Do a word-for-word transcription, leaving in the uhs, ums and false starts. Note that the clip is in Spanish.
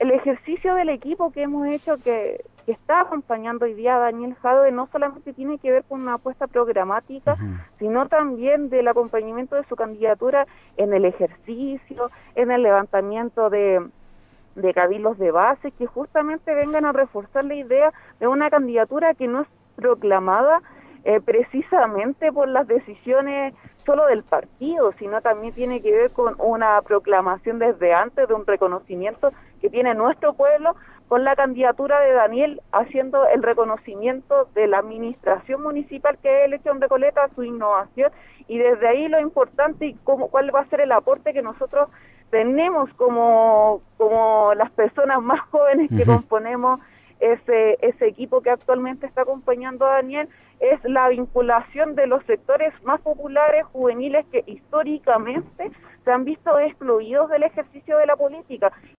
el ejercicio del equipo que hemos hecho, que, que está acompañando hoy día a Daniel Jadwe, no solamente tiene que ver con una apuesta programática, uh-huh. sino también del acompañamiento de su candidatura en el ejercicio, en el levantamiento de, de cabildos de base, que justamente vengan a reforzar la idea de una candidatura que no es proclamada eh, precisamente por las decisiones solo del partido, sino también tiene que ver con una proclamación desde antes, de un reconocimiento que tiene nuestro pueblo con la candidatura de Daniel, haciendo el reconocimiento de la administración municipal que él hecho en Recoleta, su innovación, y desde ahí lo importante y cómo, cuál va a ser el aporte que nosotros tenemos como, como las personas más jóvenes que uh-huh. componemos ese, ese equipo que actualmente está acompañando a Daniel, es la vinculación de los sectores más populares, juveniles, que históricamente se han visto excluidos del ejercicio de la política.